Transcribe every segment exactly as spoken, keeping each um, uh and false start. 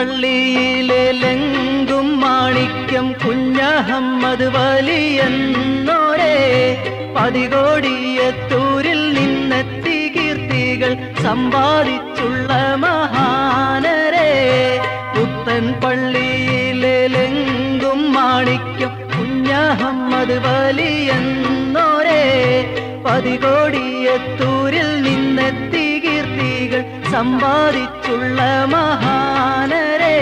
പള്ളിയിലെങ്കും മാണിക്യം കുഞ്ഞഹമ്മദ് വലിയെന്നോരേ പതികോടിയത്തൂരിൽ നിന്നെത്തി കീർത്തികൾ സമ്പാദിച്ചുള്ള മഹാനരേ പുത്തൻ പള്ളിയിലെങ്കും മാണിക്യം കുഞ്ഞഹമ്മദ് വലിയെന്നോരേ പതികോടിയത്തൂരിൽ നിന്നെത്തി കീർത്തികൾ സമ്പാദിച്ചുള്ള മഹാനരേ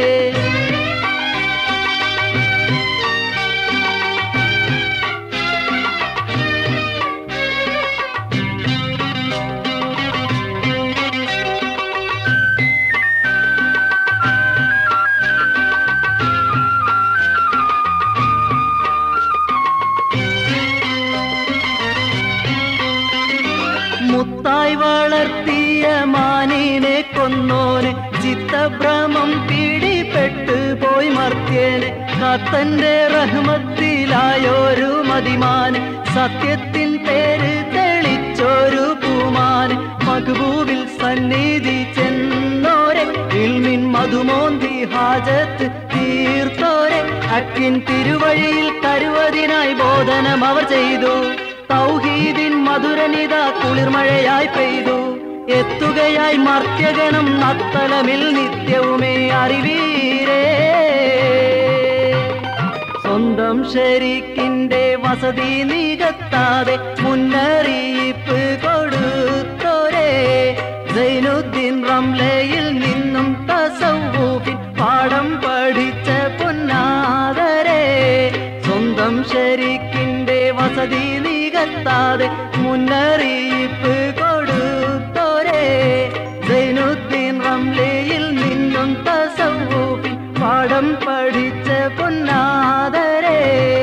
മുത്തായി വളർത്തിയ മാനിനെ കൊന്നോനെ ചിത്തഭ്രമം പിടിപ്പെട്ടു പോയി മർത്യനെ കത്തന്റെ റഹ്മത്തിലായൊരു മതിമാന് സത്യത്തിൻ പേര് തെളിച്ചൊരു പൂമാന് മഖ്ബൂബിൽ സന്നിധി ചെന്നോരെ ഇൽമിൻ മധുമോന്തി ഹാജത്ത് തീർത്തോരെ അക്കിൻ തിരുവഴിയിൽ തരുവതിനായി ബോധനം അവർ ചെയ്തു തൗഹീദിൻ മധുരനിത കുളിർമഴയായി പെയ്തു എത്തുകയായി മർത്യഗണം നത്തലമിൽ നിത്യവുമേ അറിവീരേ സ്വന്തം ശരീക്കിന്റെ വസതി നികത്താതെ മുന്നറിയിപ്പ് കൊടുത്തോരേ സൈനുദ്ദീൻ റംലയിൽ നിന്നും തസവ്വൂഫിൻ പാഠം പഠിച്ച പൊന്നാദരേ സ്വന്തം ശരീക്കിന്റെ വസതി നികത്താതെ മുന്നറിയിപ്പ് കൊടുത്തോരേ സൈനുദ്ദീൻ റംലയിൽ നിന്നും തസവ്വൂഫിൻ പാഠം പഠിച്ച പൊന്നാദരേ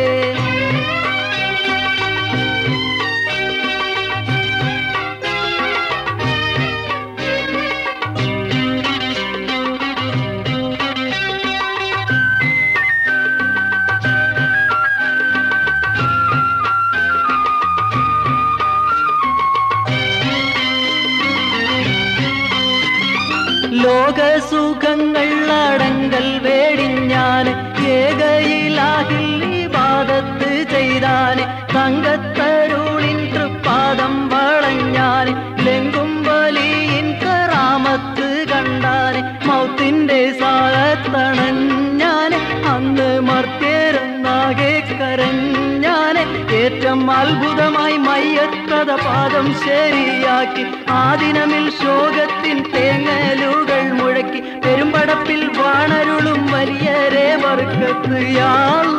ലോകസുഖങ്ങൾ അടങ്കൽ വേടിഞ്ഞാന് ഏകയിലാഹിൽ ഇബാദത്ത് ചെയ്താന് തങ്കത്തരുളിൻ തൃപ്പാദം വളഞ്ഞാന് ലെങ്കും വലിയിൻ കറാമത്ത് കണ്ടാന് മൗത്തിന്റെ സാഹത്തണഞ്ഞാന് അന്ന് മർത്യരുന്നാകെ കരഞ്ഞാന് ഏറ്റവും അത്ഭുതമായി മയ്യത്തത പാദം ശരിയാക്കി ആദിനമിൽ ശോകത്തിൻ തേങ്ങലുകൾ മുഴക്കി പെരുമ്പടപ്പിൽ വാണരുളും വലിയരേ വർക്കത്ത് യാ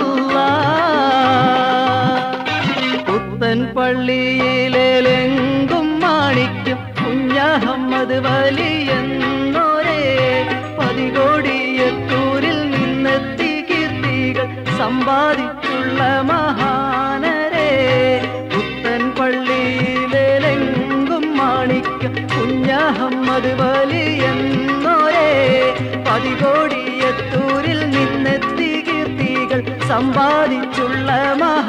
അല്ലാഹ് പുത്തൻ പള്ളിയിലെങ്കും മാണിക്യം കുഞ്ഞഹമ്മദ് വലിയെന്നോരേ പതികോടിയത്തൂരിൽ നിന്നെത്തി കീർത്തികൾ സമ്പാദിച്ചുള്ള മഹാനരേ പുത്തൻ പള്ളിയിലെങ്കും മാണിക്യം കുഞ്ഞഹമ്മദ് വലിയെന്നോരേ പതികോടിയത്തൂരിൽ നിന്നെത്തി കീർത്തികൾ സമ്പാദിച്ചുള്ള മഹാ